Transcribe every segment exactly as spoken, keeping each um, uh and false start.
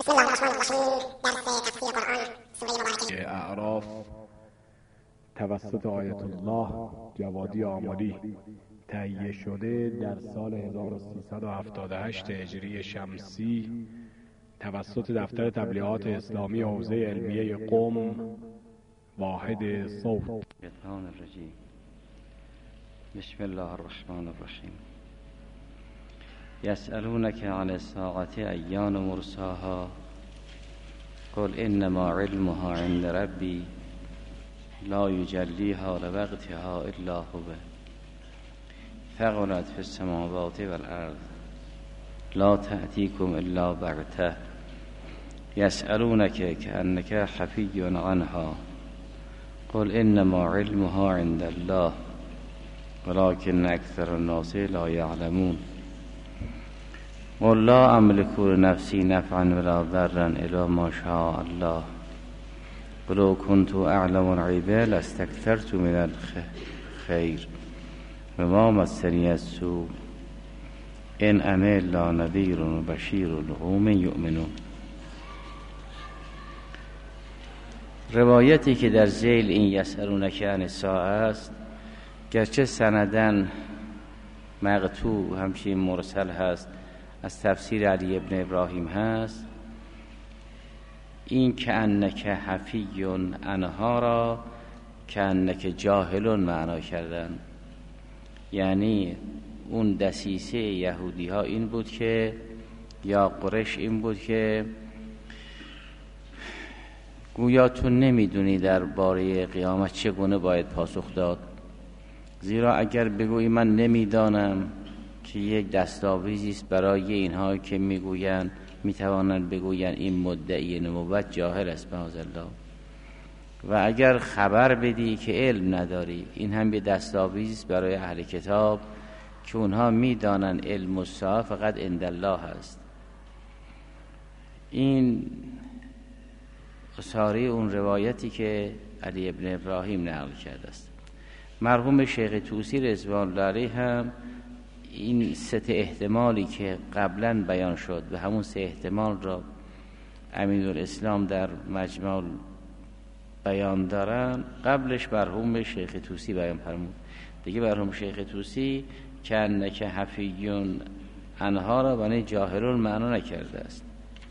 بسم الله الرحمن الرحیم. درس تفسیر قرآن سوره مبارکه اعراف توسط آیت الله جوادی آملی تهیه شده در سال هزار و سیصد و هفتاد و هشت هجری شمسی توسط دفتر تبلیغات اسلامی حوزه علمیه قم واحد صوت. الشیطان الرجیم. بسم الله الرحمن الرحیم. یسألونک عن الساعة ایان مرساها قل انما علمها عند ربی لا یجلیها لوقتها الا هو ثقلت فی السماوات والارض لا تأتیکم الا بغته یسألونک کأنک حفی عنها قل انما علمها عند الله ولكن اکثر الناس لا یعلمون قل لا املك لنفسي نفعا ولا ضرا الا ما شاء الله ولو كنت اعلم الغیب لاستكثرت من الخير وما مسني السوء ان انا الا نذير وبشير لقوم يؤمنون. روایتی که در ذیل این یسألونک عن الساعه است گرچه سندن مقطوع همچنین مرسل هست از تفسیر علی ابن ابراهیم هست، این کأنک حفی عنها را کأنک جاهلون معنا کردن. یعنی اون دسیسه یهودی ها این بود که یا قریش این بود که گویا تو نمیدونی درباره قیامت چگونه باید پاسخ داد، زیرا اگر بگویی من نمیدانم که یک دستاویزی است برای اینها که میگویند میتوانند بگویند این مدعی نبوت جاهل است معاذالله، و اگر خبر بدی که علم نداری این هم یه دستاویزی است برای اهل کتاب که اونها میدانند علم الساعه فقط عند الله است. این اصاره اون روایتی که علی ابن ابراهیم نقل کرده است. مرحوم شیخ طوسی رضوان الله علیه هم این سه احتمالی که قبلا بیان شد و همون سه احتمال را امینالاسلام در مجموع بیان دارن، قبلش مرحوم شیخ طوسی بیان فرمود. دیگه مرحوم شیخ طوسی کأنک حفی عنها را بنای جاهلون معنا نکرده است.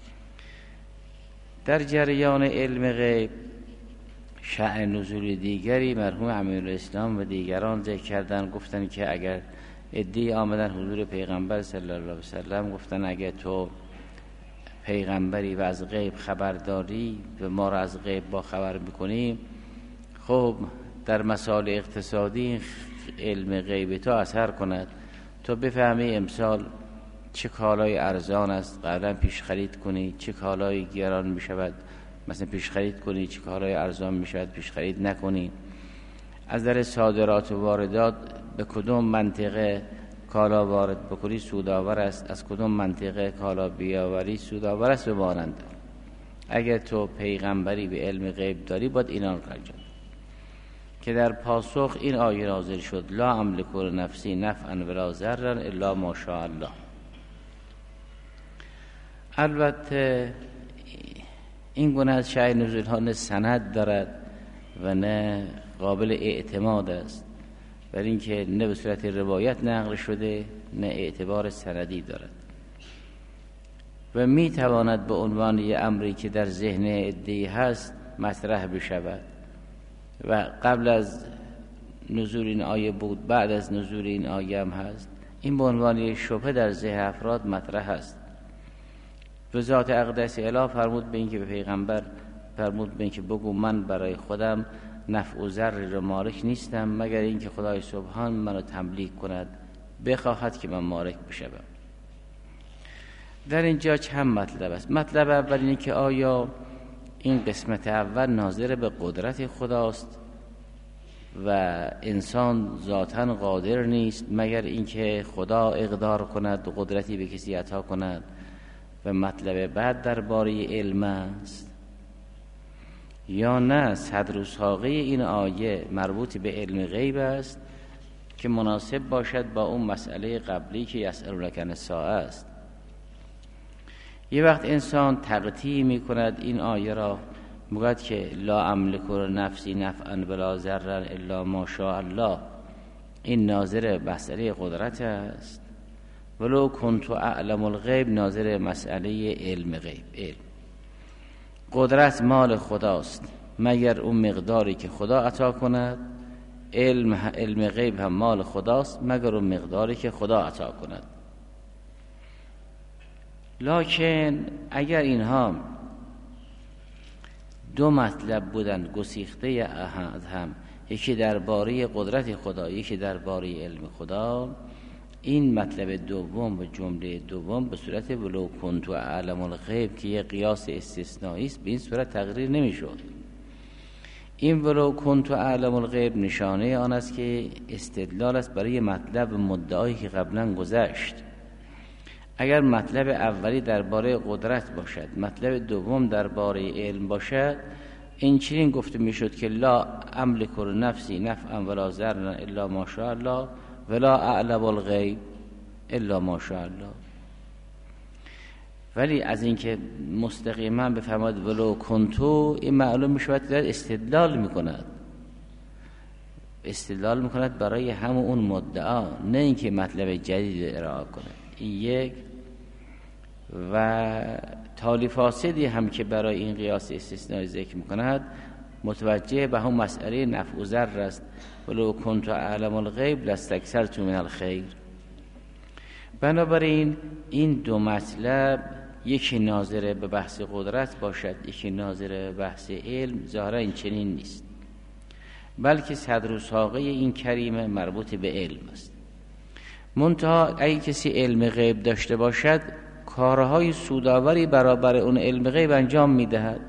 در جریان علم غیب شأن نزول دیگری مرحوم امینالاسلام و دیگران ذکر کردن، گفتن که اگر عده‌ای آمدن حضور پیغمبر صلی الله علیه و سلم گفتن اگر تو پیغمبری و از غیب خبر داری و ما را از غیب با خبر میکنیم، خب در مسائل اقتصادی علم غیب تو اثر کند، تو بفهمی امسال چه کالای ارزان است قبلا پیش خرید کنی، چه کالای گران میشود مثلا پیش خرید کنی، چه کالای ارزان میشود پیش خرید نکنی. از در صادرات و واردات به کدوم منطقه کالا وارد بکنی سودآور است، از کدوم منطقه کالا بیاوری سودآور است و مانند. اگر تو پیغمبری به علم غیب داری باید اینا رو انجام که در پاسخ این آیه نازل شد لا املک لنفسی نفعا ولا ضرا الا ما شاء الله. البته این گونه از شأن نزول ها نه سند دارد و نه قابل اعتماد است، برای اینکه نه به صورت روایت نقل شده نه اعتبار سندی دارد و می تواند به عنوان یه امری که در ذهن عده‌ای هست مطرح بشود و قبل از نزول این آیه بود، بعد از نزول این آیه هم هست. این به عنوان یه شبهه در ذهن افراد مطرح است. و ذات اقدس اله فرمود به این که به پیغمبر فرمود به این که بگو من برای خودم نفع و ضر را مالک نیستم مگر اینکه خدای سبحان منو تملیک کند بخواهد که من مالک بشم. در اینجا چند مطلب است. مطلب اول اینه که آیا این قسمت اول ناظر به قدرت خداست و انسان ذاتاً قادر نیست مگر اینکه خدا اقدار کند و قدرتی به کسی عطا کند، و مطلب بعد درباره علم است، یا نه صدر و ساقه این آیه مربوط به علم غیب است که مناسب باشد با اون مسئله قبلی که یسألونک عن الساعه است. یه وقت انسان تقطیع می کند این آیه را، میگوید که لا املک نفسی نفعا ولا ضرا الا ما شاء الله، این ناظر مسئله قدرت است. ولو کنت اعلم الغیب ناظر مسئله علم غیب. علم قدرت مال خداست مگر اون مقداری که خدا عطا کند، علم علم غیب هم مال خداست مگر اون مقداری که خدا عطا کند. لکن اگر اینها دو مطلب بودند گسیخته احد هم، یکی درباره قدرت خدا یکی درباره علم خدا، این مطلب دوم و جمله دوم به صورت ولو کنت اعلم الغیب که یه قیاس استثنایی است به این صورت تقریر نمیشد. این ولو کنت اعلم الغیب نشانه آن است که استدلال است برای مطلب مدعایی که قبلا گذشت. اگر مطلب اولی درباره قدرت باشد، مطلب دوم درباره علم باشد، این چنین گفته میشد که لا املک نفسی نفعا ولا ضرا الا ما شاء الله ولا اعلم الغیب الا ما شاء الله. ولی از اینکه مستقیما بفرماد ولو کنتو، این معلوم میشود که استدلال میکند استدلال میکند برای همون اون مدعا، نه اینکه مطلب جدید ارائه کنه. این یک. و تالی فاسدی هم که برای این قیاس استثنایی ذکر میکند متوجه به هم مسئله نفع و ضر است. ولو کنت اعلم الغیب لاستکثرت من الخیر. بنابراین این دو مطلب، یکی ناظر به بحث قدرت باشد یکی ناظر به بحث علم، ظاهرا این چنین نیست، بلکه صدر و ساقه این کریمه مربوط به علم است. منتها اگه کسی علم غیب داشته باشد، کارهای سودآوری برابر اون علم غیب انجام میدهد.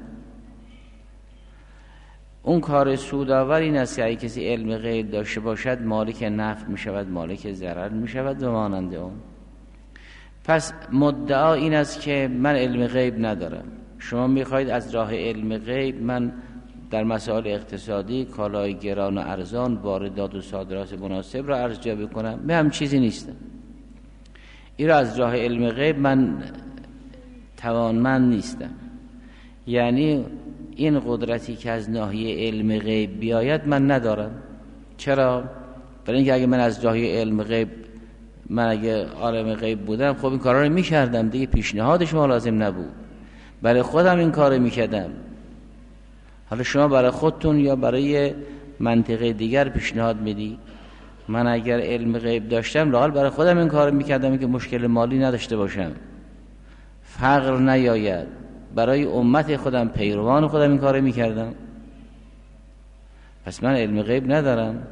اون کار سودآور این است که اگه کسی علم غیب داشته باشد، مالک نفع می شود، مالک ضرر می شود و مانند اون. پس مدعا این است که من علم غیب ندارم. شما میخواید از راه علم غیب من در مسائل اقتصادی کالای گران و ارزان، واردات و صادرات مناسب را ارزیابی کنم. من هم چیزی نیستم. این را از راه علم غیب من توانمند نیستم. یعنی این قدرتی که از ناحیه علم غیب بیاید من ندارم. چرا؟ برای اینکه اگه من از ناحیه علم غیب، من اگه عالم غیب بودم، خب این کارا رو میکردم دیگه، پیشنهاد شما لازم نبود، برای خودم این کار رو میکردم. حالا شما برای خودتون یا برای منطقه دیگر پیشنهاد میدی. من اگر علم غیب داشتم لااقل برای خودم این کار رو میکردم که مشکل مالی نداشته باشم، فقر نیاید، برای امت خودم، پیروان خودم این کار رو میکردم. پس من علم غیب ندارم.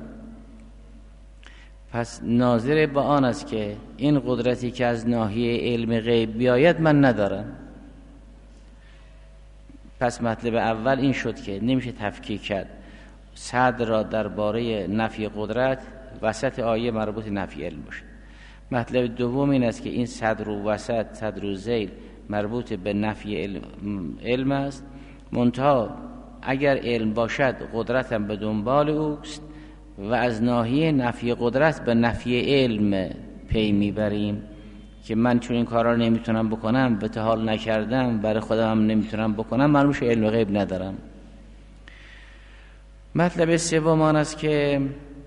پس ناظر به آن است که این قدرتی که از ناحیه علم غیب بیاید من ندارم. پس مطلب اول این شد که نمیشه تفکیک کرد صدر را درباره نفی قدرت وسط آیه مربوط نفی علم باشه. مطلب دوم این است که این صدر و وسط، صدر و ذیل مربوط به نفی علم, علم است. منتها اگر علم باشد قدرت هم به دنبال اوست و از ناحیه نفی قدرت به نفی علم پی میبریم که من چون این کارا رو نمیتونم بکنم، به حال نکردم، برای خودم هم نمیتونم بکنم، معلوم میشه علم غیب ندارم. مطلب سوم آن است که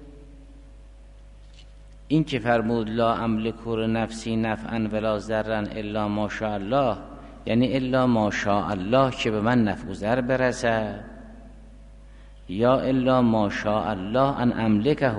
این که فرمود لا املک نفسی نفعا ولا ضرا الا ما شاء الله، یعنی الا ما شاء الله که به من نفع و ضر برسد، یا الا ما شاء الله ان املکه.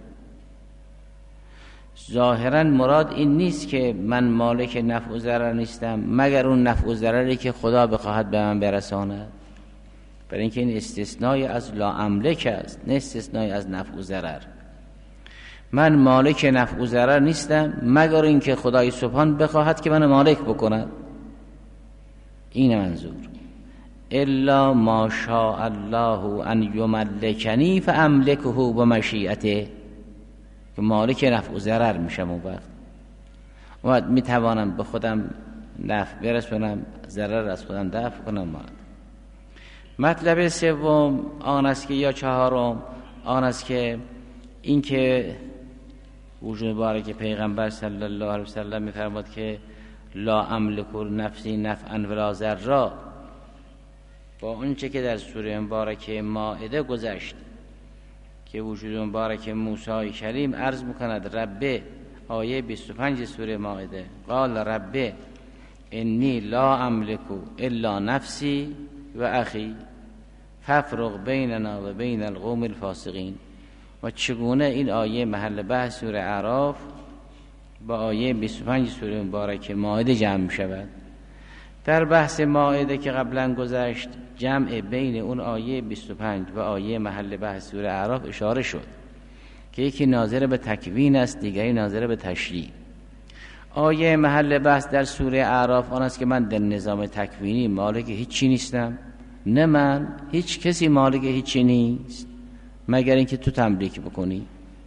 ظاهرا مراد این نیست که من مالک نفع و ضرر نیستم مگر اون نفع و ضرری که خدا بخواهد به من برساند. برای اینکه این استثنای از لا املک است، نه استثنای از نفع و ضرر. من مالک نفع و ضرر نیستم مگر اینکه خدای سبحان بخواهد که من مالک بکند. این منظور. الا ما شاء الله ان یملکنی فاملکه بمشیئته، که مالک نفع و ضرر میشم. اون وقت وقت میتوانم به خودم نفع برسونم، ضرر از خودم دفع کنم. مطلب سوم آن است که یا چهارم آن است که این که وجود مبارک پیغمبر صلی الله علیه و سلم میفرماد که لا املک نفسی نفعا ولا ضرا، با اونچه که در سوره مبارکه مائده گذشت که وجود مبارک موسی کریم عرض میکند ربه، آیه بیست و پنج سوره مائده، قال ربه انی لا املک الا نفسی و اخی فافرق بیننا و بین القوم الفاسقین. و چگونه این آیه محل بحث سوره اعراف با آیه بیست و پنج سوره مبارکه مائده جمع می شود؟ در بحث مائده که قبلا گذشت جمع بین اون آیه بیست و پنج و آیه محل بحث سوره اعراف اشاره شد که یکی ناظر به تکوین است، دیگری ناظر به تشریع. آیه محل بحث در سوره اعراف آن است که من در نظام تکوینی مالک هیچی نیستم، نه من، هیچ کسی مالک هیچی نیست مگر اینکه تو تملیک بکنی.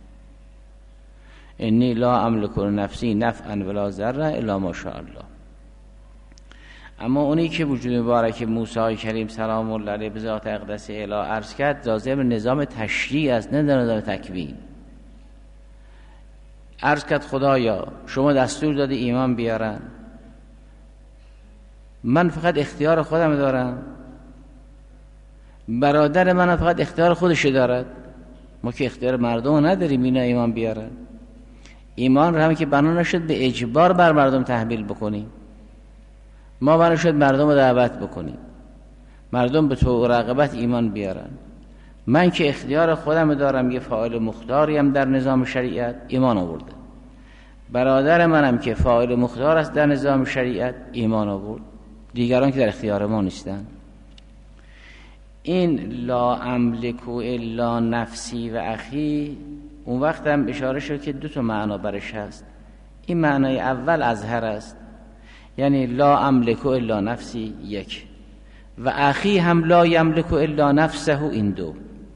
انی لا املک نفسی نفعا ولا ضرا الا ما شاء الله. اما اونی که وجود مبارک موسی کریم سلام الله علیه به ذات اقدس اله عرض کرد لازم نظام تشریع است، نه نظام تکوین. عرض کرد خدایا شما دستور دادی ایمان بیارن، من فقط اختیار خودم دارم، برادر من فقط اختیار خودش دارد، ما که اختیار مردم نداریم اینا ایمان بیارن. ایمان رو هم که بنا نشد به اجبار بر مردم تحمیل بکنیم، ما بنا شد مردم رو دعوت بکنیم مردم به تو رغبت ایمان بیارن. من که اختیار خودم دارم، یه فاعل مختاریم در نظام شریعت، ایمان آورده. برادر منم که فاعل مختار است در نظام شریعت، ایمان آورد. دیگران که در اختیار ما نیستن. این لا املک الا نفسی و اخی اون وقت هم اشاره شد که دو تا معنا برش هست. این معنای اول اظهر است، یعنی لا املک الا نفسی یک، و اخی هم لا یملک الا نفسه، این دو.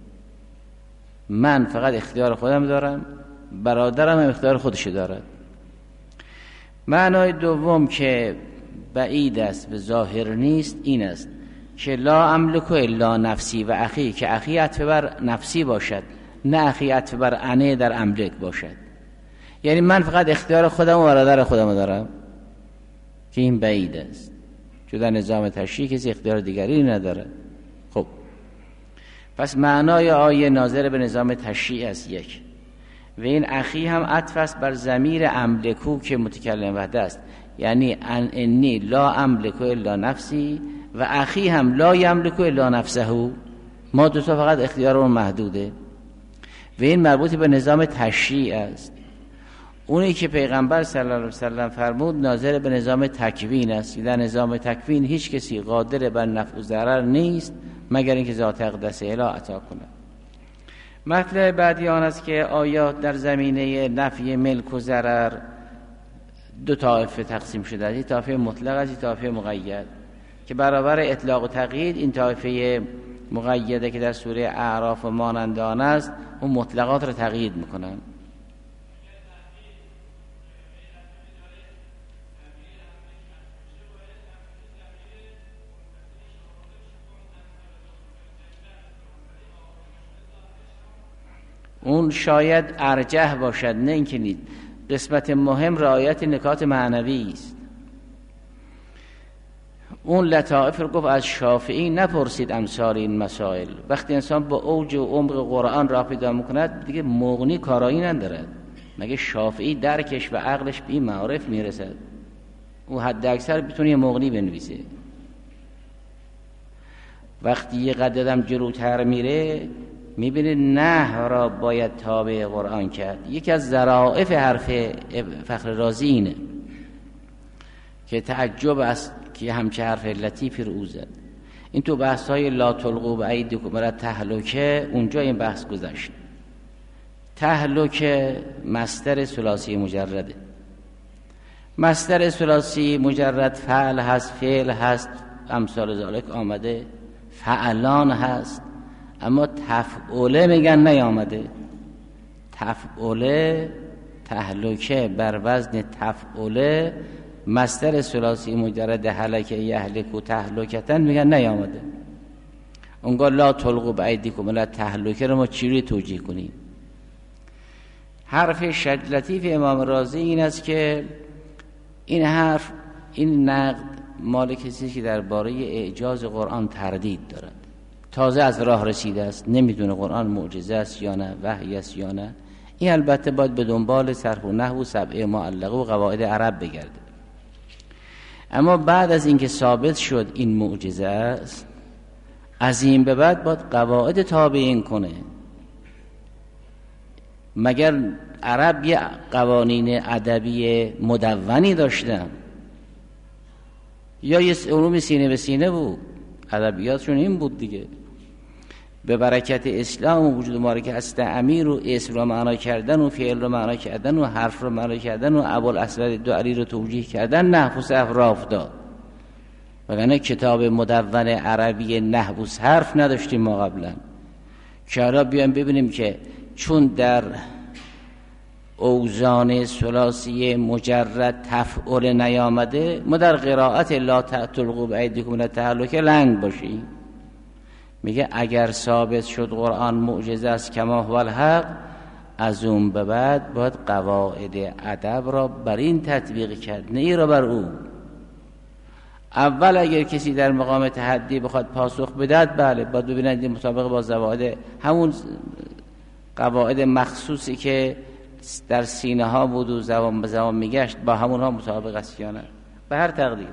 من فقط اختیار خودم دارم، برادرم هم اختیار خودش دارد. معنای دوم که بعید است و ظاهر نیست این است که لا املک الا نفسی و اخی، که اخی عطف بر نفسی باشد، نه اخی عطف بر انه در املک باشد. یعنی من فقط اختیار خودم و برادر خودم دارم، که این بعید است، چون در نظام تشریع کسی اختیار دیگری نداره. خب پس معنای آیه ناظر به نظام تشریع است یک، و این اخی هم عطف است بر ضمیر املکو که متکلم وحده است، یعنی ان انی لا املک الا نفسی و اخی هم لا یملک الا نفسه، ما دو تا فقط اختیارمون محدوده. و این مربوط به نظام تشریع است. اونی که پیغمبر صلی الله علیه و سلم فرمود ناظر به نظام تکوین است. در نظام تکوین هیچ کسی قادر بر نفع و ضرر نیست مگر اینکه ذات اقدس اله عطا کند. مطلب بعدی آن است که آیات در زمینه نفی ملک و ضرر دو طایفه تقسیم شده است. این طایفه مطلق است، این طایفه مقید، که برابر اطلاق و تقیید این طایفه مقیده که در سوره اعراف و مانند آن است اون مطلقات را تقیید میکنن. اون شاید ارجح باشد، نه اینکه نیست. قسمت مهم رعایت نکات معنوی است. اون لطائف رو گفت از شافعی نپرسید امثال این مسائل. وقتی انسان با اوج و عمق قرآن را پیدا میکند دیگه مغنی کارایی ندارد، مگه شافعی درکش و عقلش به این معارف میرسد. او حد اکثر بتونه یه مغنی بنویسه. وقتی یه قدم جلوتر میره میبینه نه را باید تابع قرآن کرد. یکی از ظرافت حرف فخر رازی اینه که تعجب است که همچه حرف لطیفی رو او زد. این تو بحث های لا تلقوا بایدیکم الی التهلکه اونجا این بحث گذشت. تهلکه مصدر ثلاثی مجرده. مصدر ثلاثی مجرد فعل هست، فعل هست، امثال ذالک آمده، فعلان هست، اما تفعوله میگن نیامده. تفعوله تهلکه بر وزن تفعوله مصدر ثلاثی مجرد هلکه یهلک و تهلکتن میگن نیامده. اونگاه لا تلقوا بایدیکم الی التهلکه رو ما چجوری توجیه کنیم؟ حرف شد لطیف امام رازی این است که این حرف این نقد مال کسی که درباره اعجاز قرآن تردید دارد، تازه از راه رسیده است، نمیدونه قرآن معجزه است یا نه، وحی است یا نه. این البته باید به دنبال صرف و نحو و سبعه معلقه و قواعد عرب بگرده. اما بعد از اینکه ثابت شد این معجزه است، از این به بعد باید قواعد تابع این کنه. مگر عرب یه قوانین ادبی مدونی داشتن یا یه علوم سینه به سینه بود؟ ادبیاتشون این بود دیگه. به برکت اسلام و وجود ما که استعمیر و اسم رو معنا کردن و فعل رو معنا کردن و حرف رو معنا کردن و ابوالاسود دؤلی رو توجیه کردن، نحو و صرف راه افتاد. وگرنه کتاب مدون عربی نحو و صرف نداشتیم ما قبلا. که حالا بیایم ببینیم که چون در اوزان ثلاثی مجرد تفعول نیامده، ما در قرائت لا تلقوا بایدیکم الی التهلکه لنگ باشیم. میگه اگر ثابت شد قرآن معجزه است کما هو الحق، از اون به بعد باید قواعد ادب را بر این تطبیق کرد، نه ای را بر او. اول اگر کسی در مقام تحدی بخواد پاسخ بدهد، بله باید ببینید این مطابق با قواعد همون قواعد مخصوصی که در سینه ها بود و زبان به زبان میگشت با همون ها مطابق است یا نه. به هر تقدیر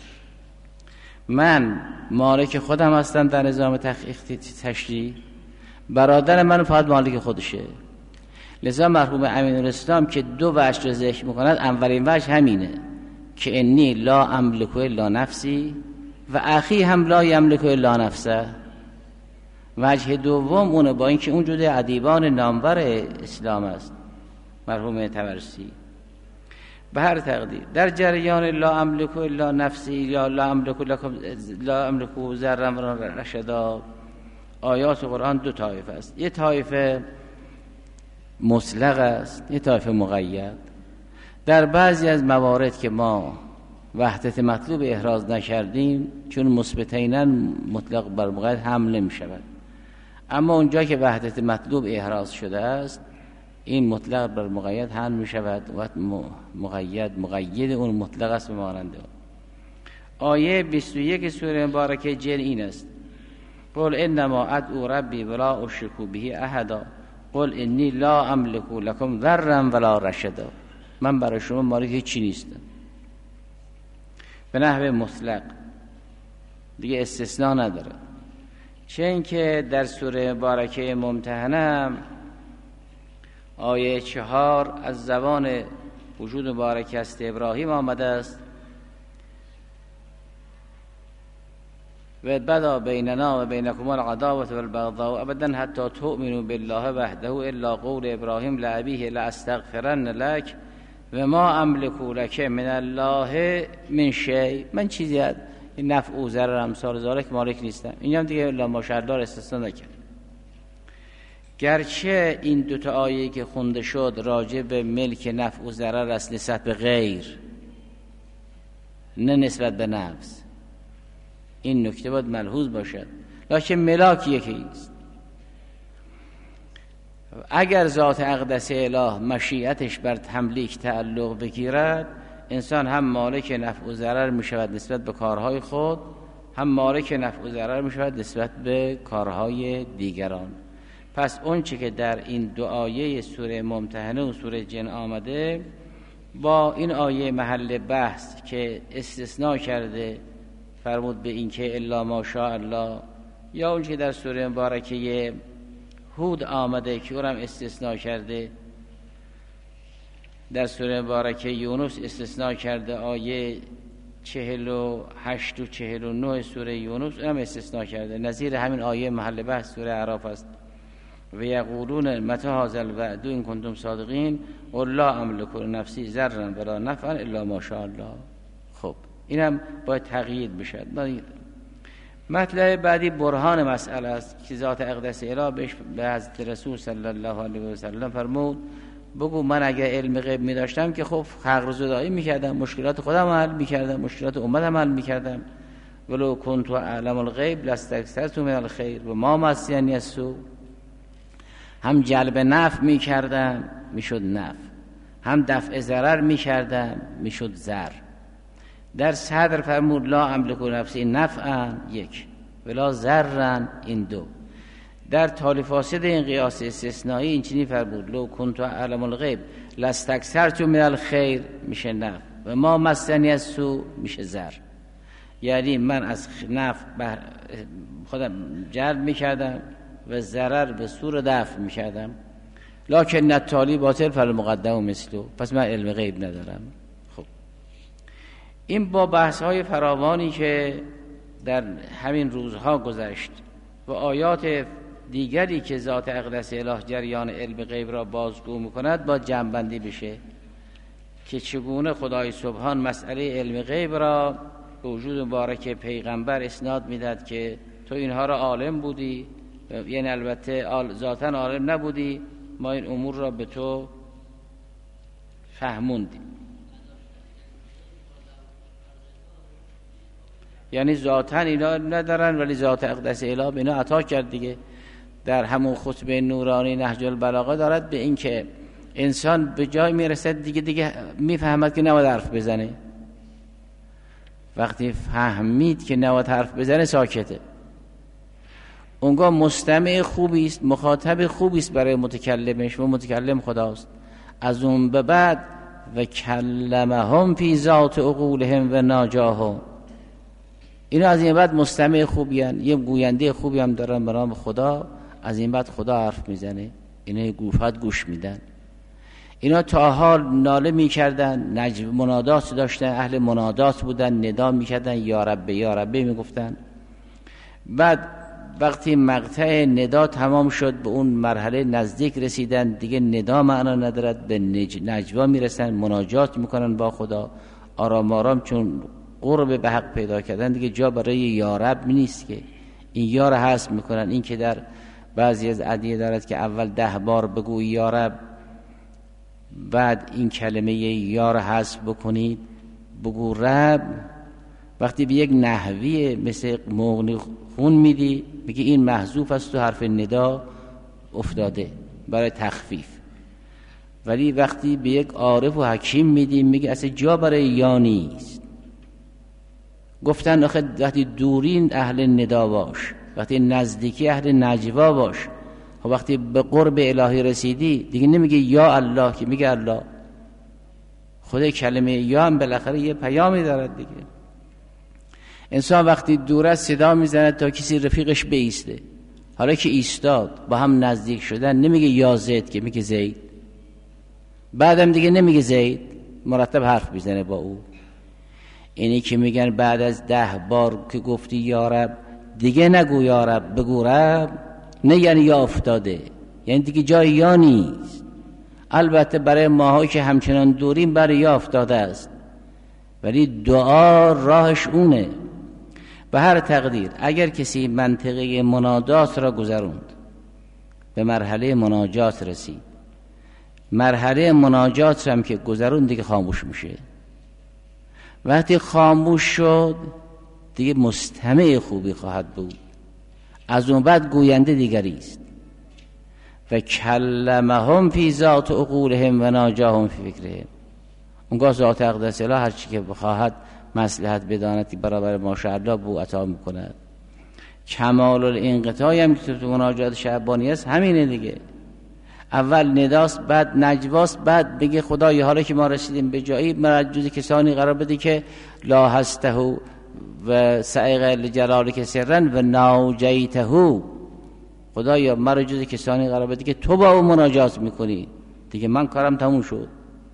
من مالک خودم هستم در نظام تحقیق تشریع، برادر من فقط مالک خودشه. لذا مرحوم امین‌الاسلام که دو وجه را ذکر میکند، اولین وجه همینه که انی لا املک الا نفسی و اخی هم لا یملک الا نفسه. وجه دوم اونه، با اینکه اون جزء ادیبان نامور اسلام است مرحوم طبرسی. به هر تقدیر در جریان لا املک الا نفسی یا لا املک لکم لا املک ذرا ولا رشدا، آیات قرآن دو طایفه است. یه طایفه مطلق است، یه طایفه مقید. در بعضی از موارد که ما وحدت مطلوب احراز نکردیم، چون مثبتینا مطلق بر مقید حمل نمی شود، اما اونجا که وحدت مطلوب احراز شده است، این مطلق بر مقید حمل می شود و مقید مقید اون مطلق است به ماننده. آیه بیست و یک سوره مبارکه جن این است: قل انما ادعو ربی ولا اشرک به احدا قل انی لا املک لکم ضرا ولا رشدا. من برای شما مالک هیچی نیستم. به نحو مطلق دیگه استثناء نداره. چه اینکه در سوره مبارکه ممتحنه آیه چهار از زبان وجود مبارک است ابراهیم آمده است: و بدا بیننا و بینکم العداوة والبغضاء ابدا حتی تؤمنوا بالله وحده الا قول ابراهیم لابیه لاستغفرن لک و ما املک لک من الله من شیء. من چیزی از نفع و ضرر امثال ذالک مالک نیستم. این هم دیگه الا ماشاءالله استثناء نکرد. گرچه این دوتا آیه که خونده شد راجع به ملک نفع و ضرر است نسبت به غیر، نه نسبت به نفس. این نکته باید ملحوظ باشد. لکن ملاک یکی است. اگر ذات اقدس اله مشیعتش بر تملیک تعلق بگیرد، انسان هم مالک نفع و ضرر می شود نسبت به کارهای خود، هم مالک نفع و ضرر می شود نسبت به کارهای دیگران. پس اون چی که در این دو آیه سوره ممتحنه و سوره جن آمده، با این آیه محل بحث که استثناء کرده فرمود به این که الا ماشاء الله، یا اون که در سوره مبارکه هود آمده که اونم استثناء کرده، در سوره مبارکه یونس استثناء کرده آیه چهل و هشت و چهل و نه سوره یونس اونم استثناء کرده. نظیر همین آیه محل بحث سوره اعراف است: و یقولون متى هذا الوعد ان کنتم صادقین قل لا املک لنفسی ضرا ولا نفعا الا ما شاء الله. خب اینم باید تقیید بشه. مطلب بعدی برهان مسئله است که ذات اقدس اله بهش به حضرت رسول صلی الله علیه و سلم فرمود: بگو من اگه علم غیب می داشتم که خب خلق رو زدایی می کردم، مشکلات خودم حل می کردم، مشکلات امتم حل می کردم. ولو کنت اعلم الغیب لاستكثرت من الخیر و ما مسنی السوء. هم جلب نفع می کردم می شد نفع، هم دفع ضرر می کردم می شد ضرر. در صدر فرمود لا املک نفسی نفعا یک ولا ضرا این دو. در تالی فاسد این قیاس استثنایی این چنین فرمود لو کنت اعلم الغیب لاستکثرت من الخیر میشه نفع و ما مسنی از سو میشه ضر. یعنی من از نفع خودم جلب میکردم و ضرر به سور دفع میکردم. لکن التالی باطل فالمقدم مثلو، پس من علم غیب ندارم. خب این با بحث های فراوانی که در همین روزها گذشت و آیات دیگری که ذات اقدس اله جریان علم غیب را بازگو میکند با جمع‌بندی بشه که چگونه خدای سبحان مسئله علم غیب را به وجود مبارک پیغمبر اسناد میداد که تو اینها را عالم بودی، یعنی البته ذاتاً عالم نبودی، ما این امور را به تو فهموندیم. یعنی ذاتاً اینا ندارن ولی ذات اقدس اله به اینا عطا کرد دیگه. در همون خطبه نورانی نهج البلاغه دارد به این که انسان به جای میرسد دیگه دیگه میفهمد که نباید حرف بزنه. وقتی فهمید که نباید حرف بزنه ساکته. اونگاه مستمع خوبی است، مخاطب خوبی است برای متکلمش و متکلم خداست. از اون به بعد و کلمهم فی ذات عقولهم و ناجاهم، اینا از این بعد مستمع خوبی هن. یه گوینده خوبی هم دارن به نام خدا، از این بعد خدا حرف میزنه، اینا گوفت گوش میدن. اینا تا حال ناله میکردن، نجو منادات داشتن، اهل منادات بودن، ندا میکردن یا رب یا رب میگفتن. بعد وقتی مقطع ندا تمام شد به اون مرحله نزدیک رسیدن، دیگه ندا معنا ندارد، به نج... نجوا میرسن، مناجات میکنن با خدا آرام آرام، چون قرب به حق پیدا کردن دیگه جا برای یا رب نیست که این یا را حذف میکنن. این که در بعضی از ادعیه دارد که اول ده بار بگو یا رب، بعد این کلمه یا را حذف بکنید بگو رب. وقتی به یک نحوی مثل مغنی خون میدی میگه این محذوف است تو حرف ندا افتاده برای تخفیف. ولی وقتی به یک عارف و حکیم میدی میگه اصلا جا برای یا نیست. گفتن آخه وقتی دورین اهل ندا باش، وقتی نزدیکی اهل نجوا باش. و وقتی به قرب الهی رسیدی دیگه نمیگه یا الله که میگه الله. خود کلمه یا هم بالاخره یه پیامی دارد دیگه. انسان وقتی دور است صدا میزنه تا کسی رفیقش بیسته. حالا که ایستاد با هم نزدیک شدن نمیگه یا زید که میگه زید. بعدم دیگه نمیگه زید، مرتب حرف میزنه با او. اینی که میگن بعد از ده بار که گفتی یا رب دیگه نگو یا رب بگو رب، نه یعنی یا افتاده، یعنی دیگه جای یا نیست. البته برای ماها که همچنان دوریم برای یا افتاده است، ولی دعا راهش اونه. به هر تقدیر اگر کسی منطقه مناجات را گذروند، به مرحله مناجات رسید، مرحله مناجات را هم که گذروند دیگه خاموش میشه. وقتی خاموش شد دیگه مستمع خوبی خواهد بود، از اون بعد گوینده دیگری است. و کلمهم فی ذات عقولهم و ناجاهم فی فکرهم. اونگاه ذات اقدس اله هر چی که بخواهد مصلحت بداند که برابر ماشاءالله بو عطا میکند. کمال الانقطاع هم که تو مناجات شعبانی است همینه دیگه. اول نداست، بعد نجواست، بعد بگه خدای حالا که ما رسیدیم به جایی مرا جز کسانی قرار بده که لا هسته و سعیق لجلالک سرن و ناجیته. خدایا مرا جز کسانی قرار بده که تو با او مناجات میکنی. دیگه من کارم تموم شد،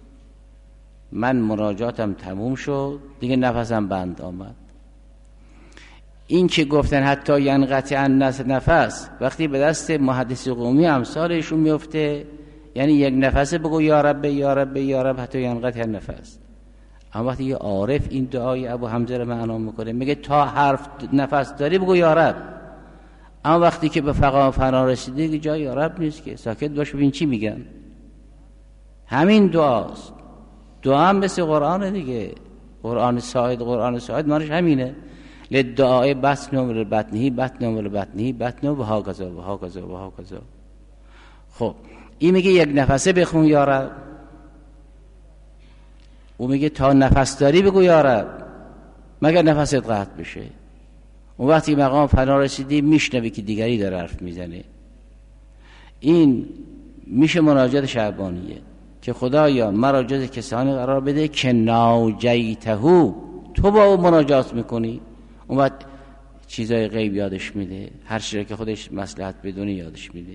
من مناجاتم تموم شد، دیگه نفسم بند آمد. این که گفتن حتی ینقطع النفس نفس، وقتی به دست محدث قومی امثالشون میفته، یعنی یک نفسه بگو یا رب یا رب یا رب حتی ینقطع النفس. اما وقتی یه عارف این دعای ابو حمزه رو معنا میکنه میگه تا حرف نفس داری بگو یا رب. اما وقتی که به فقا فنا رسیده دیگه جای یا رب نیست که ساکت باش ببین چی میگن. همین دعاست. دعا هم مثل قرآن دیگه. قرآن ساید قرآن ساید معنیش همینه. لدعای بطن و بطنی بطن و بطنی بطن و ها کذا و ها کذا و ها کذا. خب این میگه یک نفسه بخون یا رب، او میگه تا نفس داری بگو یا رب. مگر نفست قطع بشه. اون وقتی مقام فنا رسیدی میشنوی که دیگری داره حرف میزنه. این میشه مناجات شعبانیه که خدایا مرا جز کسانی قرار بده که ناجیتهو، تو با او مناجات میکنی. اون وقت چیزای غیب یادش میده، هر چیزی که خودش مصلحت بدونه یادش میده.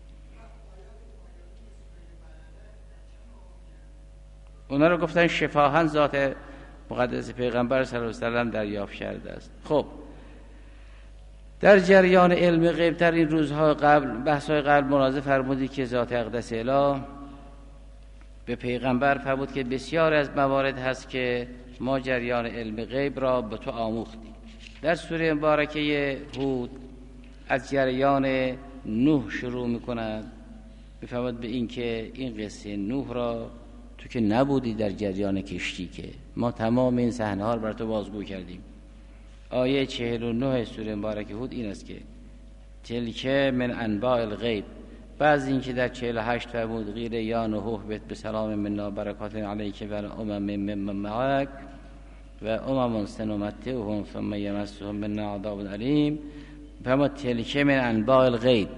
اونا رو گفتن شفاهن ذات مقدس پیغمبر صلی الله علیه و سلم دریافت کرده است. خب در جریان علم غیب تر این روزها قبل بحث‌های قبل ملاحظه فرمودید که ذات اقدس اله به پیغمبر فرمود که بسیار از موارد هست که ما جریان علم غیب را به تو آموختیم. در سوره مبارکه هود از جریان نوح شروع می‌کند، می‌فرماید به این که این قصه نوح را تو که نبودی در جریان کشتی که ما تمام این صحنه‌ها رو بر تو بازگو کردیم. آیه چهل و نه سوره مبارکه هود این است که تلکه من انباء الغیب، بعض این که در چهل و هشت فرمود غیر یا نوح بت به سلام منا برکات علیک و امم ممن معک و امم سنمتعهم ثم یمسهم منا عذاب علیم. فرمود تلکه من انباء الغیب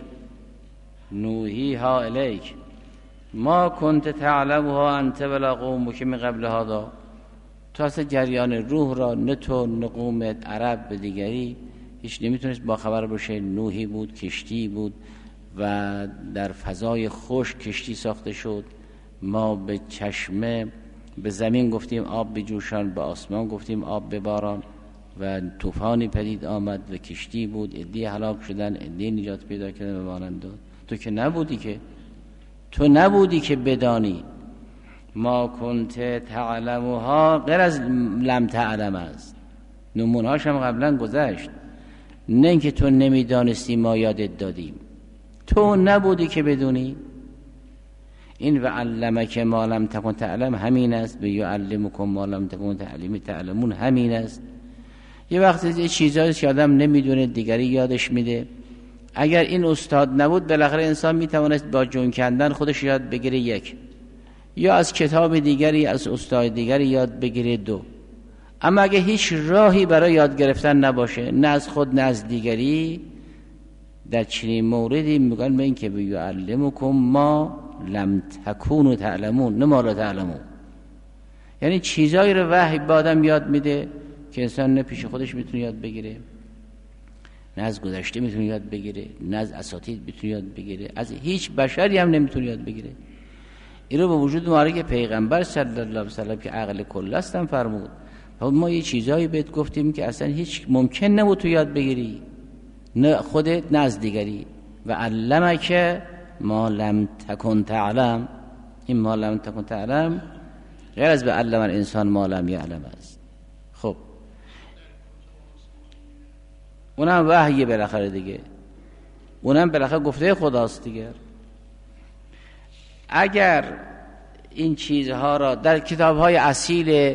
نوحیها الیک ما کنت تعلمها انت ولا قومک من قبل هذا. تو اصلا جریان روح را نه تو نه قومت عرب به دیگری هیچ نمیتونست با خبر باشه. نوحی بود، کشتی بود و در فضای خشک کشتی ساخته شد. ما به چشمه به زمین گفتیم آب بجوشان، به آسمان گفتیم آب بباران و طوفانی پدید آمد و کشتی بود. عده‌ای هلاک شدن، عده‌ای نجات پیدا کردن و مانند داد. تو که نبودی که تو نبودی که بدانی. ما کنت تعلمها غیر از لم تعلم است، نمونهاش هم قبلا گذشت. نه اینکه تو نمیدانستی ما یادت دادیم، تو نبودی که بدونی. این و علمک ما لم تکن تعلم همین است، به یعلمکم ما لم تکن تعلم تعلمون همین است. یه وقتی چیزایی که آدم نمیدونه دیگری یادش میده. اگر این استاد نبود بالاخره انسان میتوانست با جون کندن خودش یاد بگیره یک، یا از کتاب دیگری از استاد دیگری یاد بگیره دو. اما اگه هیچ راهی برای یاد گرفتن نباشه، نه از خود نه از دیگری، در چنین موردی میگن به این که بیعلمکم ما لم تکونوا تعلمون نه ما لا تعلمون. یعنی چیزایی رو وحی به آدم یاد میده که انسان نه پیش خودش میتونه یاد بگیره، نه از گذشته میتونه یاد بگیره، نه از اساتید میتونه یاد بگیره، از هیچ بشری هم نمیتونه یاد بگیره. این رو به وجود معرفی که پیغمبر صلی الله علیه و سلم که عقل کل هستن فرمود. ما یه چیزایی بهت گفتیم که اصلا هیچ ممکن نبود تو یاد بگیری، نه خودت نه از دیگری. و علمک ما لم تکن تعلم. این ما لم تکن تعلم غیر از به علم الانسان ما لم یعلم است. خب اونم وحی بالاخره دیگه، اونم بالاخره گفته خداست دیگه. اگر این چیزها را در کتاب‌های اصیل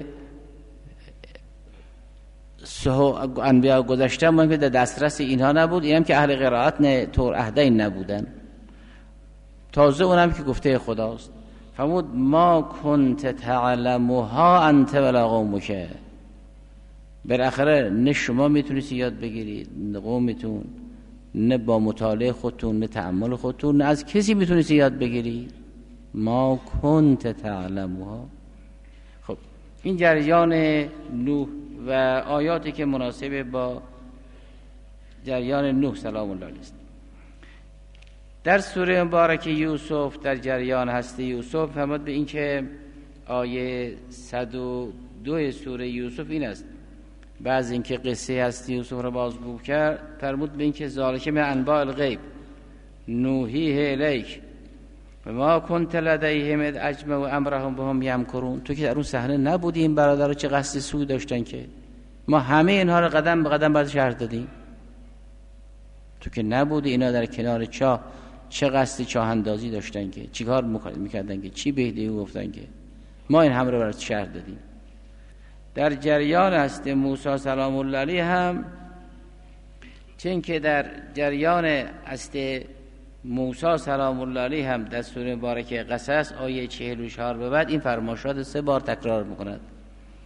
انبیا گذشته ممکن در دسترس اینها نبود، اینم که اهل قرائت نه طور اهدین نبودن. تازه اونم که گفته خداست. فرمود ما کنت تعلمها انت ولا قومک. بالاخره نه شما میتونید یاد بگیرید، نه قومتون، نه با مطالعه خودتون، نه تأمل خودتون، نه از کسی میتونید یاد بگیرید. ما کنت تعلمها. خب این جریان نوح و آیاتی که مناسب با جریان نوح سلام الله علیه است. در سوره مبارکه یوسف در جریان هستی یوسف فرمود به این که آیه صد و دو سوره یوسف این است. بعض این که قصه هستی یوسف را بازگو کرد فرمود به این که ذالک من انباء الغیب نوحیه الیک و ما کنت لدیهم اذ اجمعوا امرهم بهم یمکرون. تو که در اون صحنه نبودی این برادرها چه قصد سوء داشتن که ما همه اینها رو قدم به قدم بعد شرح دادیم. تو که نبودی اینا در کنار چاه چه قصد چاه اندازی داشتن که چی کار میکردن که چی بهدهی گفتن که ما این همه رو برات شرح دادیم. در جریان هست موسی سلام الله علیه هم چون که در جریان هست موسی سلام الله علیه هم در سوره مبارکه قصص آیه چهل و چهار به بعد این فرمایشات سه بار تکرار میکند.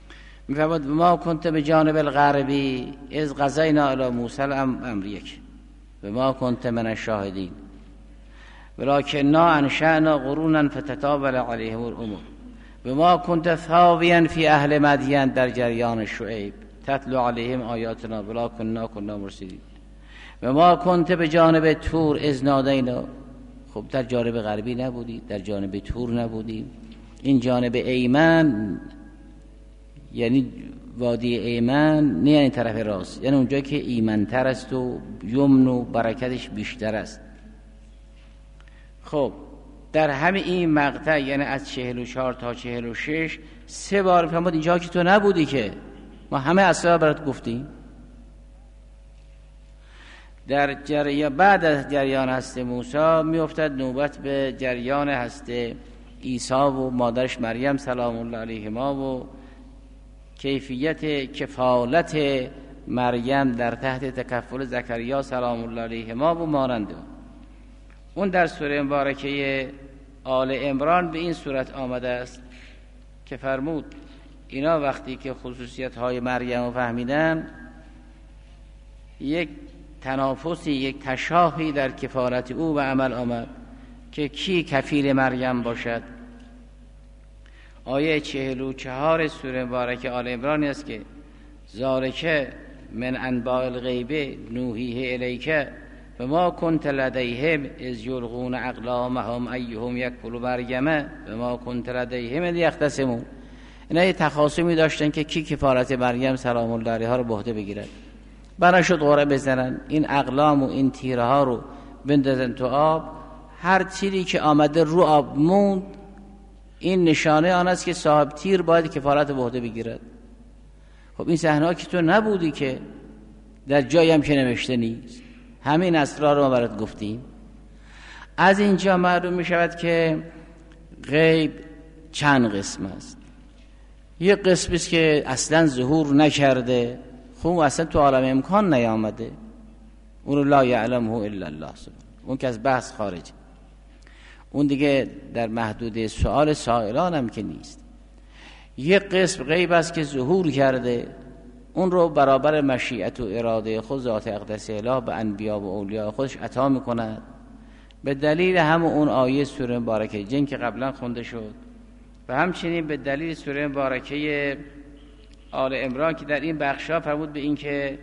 میفرماد ما کنت به جانب الغربی از قضینا الی موسی الامر یک و ما کنت من الشاهدین ولکننا انشأنا قرونا فتتابع علیهم الامور و ما کنت ثاویا فی اهل مدین در جریان شعیب تتلو علیهم آیاتنا ولکننا کنا مرسلین و ما کنت به جانب تور از نادینا. خب در جانب غربی نبودی، در جانب تور نبودی. این جانب ایمن یعنی وادی ایمن نه، یعنی طرف راست، یعنی اونجایی که ایمن‌تر است و یمن و برکتش بیشتر است. خب در همه این مقطع یعنی از چهل و چهار تا چهل و شش سه بار فرمود اینجا که تو نبودی که ما همه اسرار برات گفتیم. در جریان بعد از جریان هست موسی میافتد نوبت به جریان هست عیسی و مادرش مریم سلام الله علیهما و کیفیت کفالت مریم در تحت تکفل زکریا سلام الله علیهما و ماننده. اون در سوره مبارکه آل عمران به این صورت آمده است که فرمود اینا وقتی که خصوصیت های مریم رو فهمیدن یک تنافسی، یک تشاحی در کفالت او و عمل آمد که کی کفیل مریم باشد. آیه چهل و چهار سوره مبارکه آل عمران است که ذالک من انباء الغیب نوحیه الیک و ما کنت لدیهم اذ یلقون اقلامهم ایهم یکفل مریم و ما کنت لدیهم اذ یختصمون. اینا یه تخاصمی داشتن که کی کفالت مریم سلام الله علیها رو به عهده بگیرد. بنا شد قرعه بزنن این اقلام و این تیره ها رو بندازن تو آب، هر تیری که آمده رو آب موند این نشانه آن است که صاحب تیر باید کفالت به عهده بگیرد. خب این صحنه که تو نبودی که در جایی هم که نوشته نیست. همین اسرار رو ما برات گفتیم. از اینجا معلوم می شود که غیب چند قسم است. یک قسم است که اصلا ظهور نکرده، خب اصلا تو عالم امکان نیامده، اون رو لا یعلمه الا الله سبحانه، اون که از بحث خارجه. اون دیگه در محدوده سوال سائلان هم که نیست. یک قسم غیب است که ظهور کرده، اون رو برابر مشیت و اراده خود ذات اقدس اله به انبیا و اولیاء خودش عطا میکند به دلیل هم اون آیه سوره مبارکه جن که قبلا خونده شد و همچنین به دلیل سوره مبارکه آل عمران که در این بخشا فرمود به این که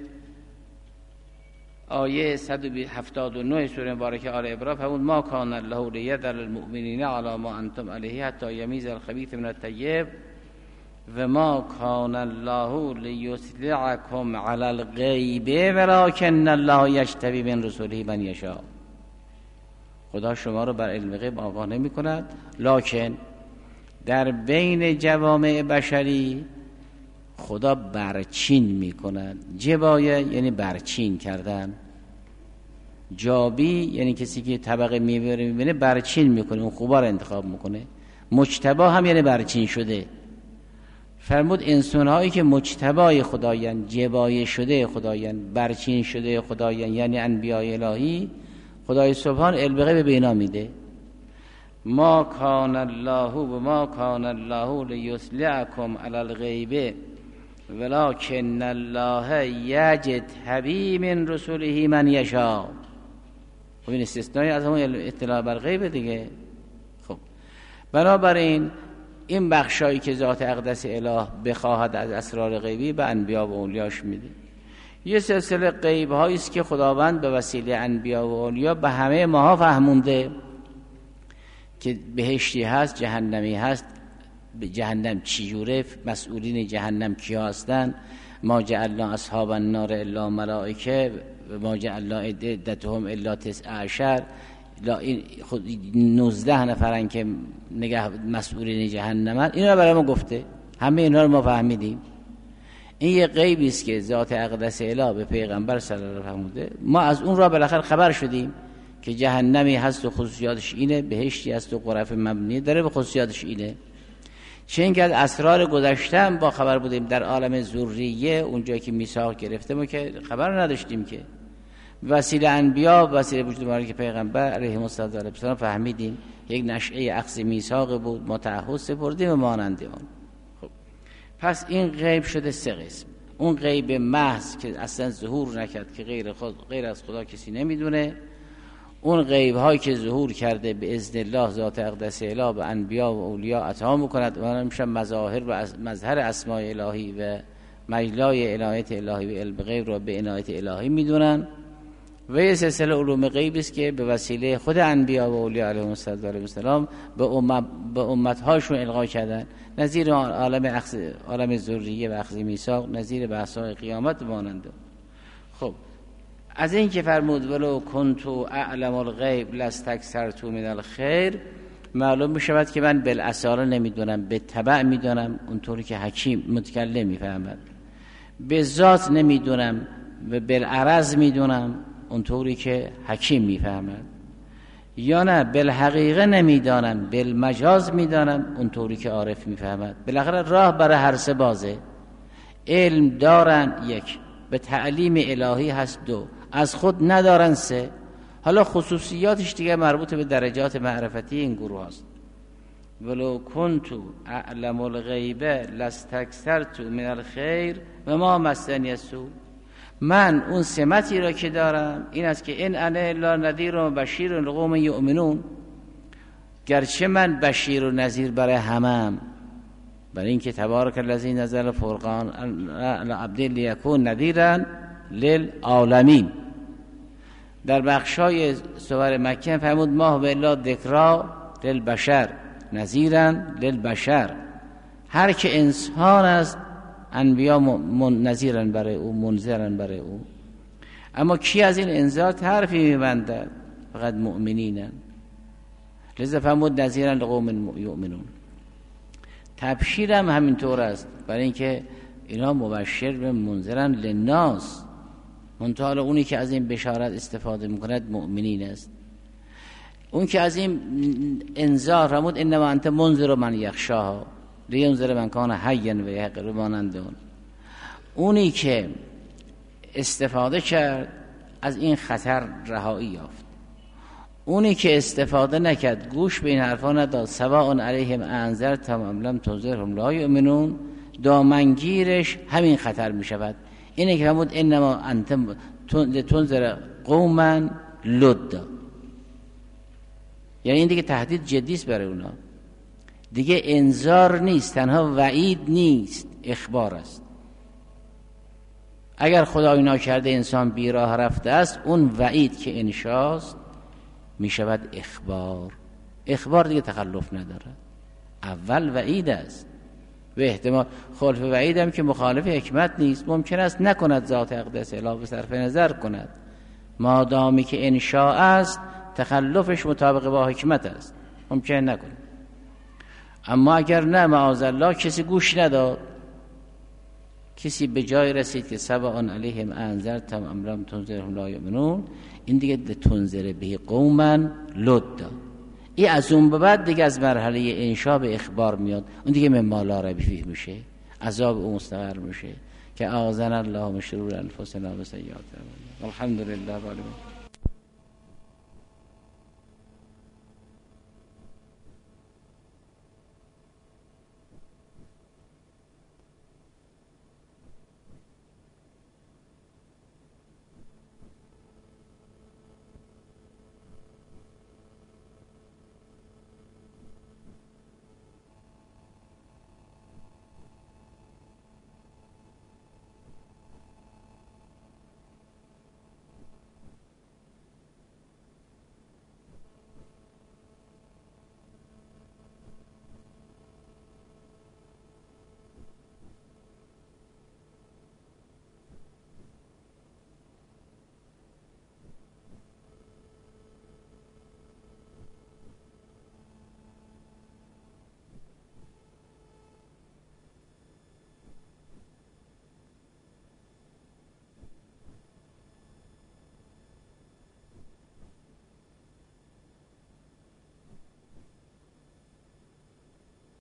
آیه صد و هفتاد و نه سوره مبارکه آل عمران فرمود ما کان الله لیذر المؤمنین علی ما انتم علیه حتی یمیز الخبیث من الطیب و ما کان الله لیطلعکم علی الغیب ولکن الله یجتبی من رسله من یشاء. خدا شما رو بر علم غیب آگاه نمی کند، لکن در بین جوامع بشری خدا برچین می کند. جبایه یعنی برچین کردن، جابی یعنی کسی که طبقه میبره میبینه برچین میکنه، اون خوبا رو انتخاب میکنه. مجتبی هم یعنی برچین شده. فرمود انسان هایی که مجتبی خدایان، جبایه شده خدایان، برچین شده خدایان، یعنی انبیاء الهی، خدای سبحان علم غیب به اینا میده. ما کان الله و ما کان الله لیطلعکم علی الغیب ولکن الله یجتبی من رسله من یشاء. خب این استثنایی از همون اطلاع بر غیب دیگه. خب بنابراین این بخشایی که ذات اقدس اله بخواهد از اسرار غیبی به انبیا و اولیاش میده. یه سلسله غیب هایی است که خداوند به وسیله انبیا و اولیا به همه ماها فهمونده که بهشتی هست، جهنمی هست، به جهنم چی جوره، مسئولین جهنم کیا هستن، ما جعلنا اصحاب النار الا ملائکه و ما جعلنا عدتهم الا تسع عشر، لا این خود نوزده نفرن که نگه مسئولین جهنم هست. اینا برای ما گفته، همه اینا رو ما فهمیدیم. این یه غیبی است که ذات اقدس اله به پیغمبر صلی الله علیه و آله فرموده. ما از اون را بالاخره خبر شدیم که جهنمی هست و خصوصیاتش اینه، بهشتی هست و غرف مبنی داره به خصوصیاتش اینه. چه اینکه از اسرار گذشته با خبر بودیم. در عالم ذریه اونجایی که میثاق گرفته ما که خبر نداشتیم که وسیله انبیا، وسیله وجود مبارک پیغمبر علیهم السلام فهمیدیم یک نشأه اخذ میثاق بود، ما تعهد سپردیم و مانند آن. خب پس این غیب شده سه قسم. اون غیب محض که اصلا ظهور نکرد که غیر خود غیر از خدا کسی نمیدونه، اون غیب هایی که ظهور کرده به اذن الله ذات اقدس اله به انبیا و اولیاء عطا میکند و اون میشن مظاهر و مظهر اسماء الهی و مجلای عنایت الهی و علم غیب رو به عنایت الهی میدونن. و یه سلسله علوم غیبی است که به وسیله خود انبیا و اولیاء علیهم السلام به امت به امت‌هاشون القا کردن، نظیر عالم اخذ عالم ذریه و اخذ میثاق، نظیر بحث‌های قیامت مانند. خب از این که فرمود ولو کنت اعلم الغیب لاستکثرت من الخیر، معلوم میشود که من بالاصاله نمیدونم، به تبع میدونم اونطوری که حکیم متکلم میفهمد، به ذات نمیدونم و بالعرض میدونم اونطوری که حکیم میفهمد، یا نه بالحقیقه نمیدانم بالمجاز میدانم اونطوری که عارف میفهمد. بالاخره راه برای هر سه بازه. علم دارن یک، به تعلیم الهی هست دو، از خود ندارن سه. حالا خصوصیاتش دیگه مربوط به درجات معرفتی این گروه هست. ولو کنت اعلم الغیب لاستکثرت من الخیر و ما مسنی السوء. من اون سمتی را که دارم این است که ان انا الا نذیر و بشیر لقوم یؤمنون، گرچه من بشیر و نذیر برای همم، برای اینکه تبارک الذی نزل فرقان علی عبده لیکون نذیرا للعالمین. در بخشای سور مکه فرمود ما هو الا ذکری للبشر نذیرا للبشر. هر که انسان است انبیا نذیرن برای او، منذرن برای او. اما کی از این انذار حرفی میبندد؟ فقط مؤمنینن. لذا فرمود نذیرا لقوم یؤمنون. تبشیر هم همینطور است، برای اینکه اینا مبشر و منذرن للناس. منتها اونی که از این بشارت استفاده میکند مؤمنین است. اون که از این انذار فرمود انما انت منذر من یخشاها لینذر من کان حیا و یعقل مانند اون. اونی که استفاده کرد از این خطر رهایی یافت. اونی که استفاده نکرد، گوش به این حرفا نداد، سواء علیهم انذرتهم ام لم تنذرهم لا یؤمنون، دامنگیرش همین خطر می شود. اینه که فرمود انما انت تنذر قوما لدا، یعنی این دیگه تهدید جدی است برای اونا، دیگه انذار نیست، تنها وعید نیست، اخبار است. اگر خدای ناکرده انسان بی راه رفته است، اون وعید که انشاست می شود اخبار. اخبار دیگه تخلف نداره. اول وعید است و احتمال خلف وعید هم که مخالف حکمت نیست، ممکن است نکند ذات اقدس اله به صرف نظر کند، مادامی که انشاء است تخلفش مطابق با حکمت است، ممکن نکند. اما اگر نه معاذالله کسی گوش نداد، کسی به جای رسید که سواء علیهم انذرتهم ام لم تنذرهم لا یؤمنون، این دیگه تنذر به قوما لدا. این از اون به بعد دیگه از مرحله انشاء به اخبار میاد، اون دیگه مما لا ریب فیه میشه، عذاب او مستقر میشه که اعاذنا الله من شرور انفسنا و سیئات اعمالنا. الحمدلله رب العالمین.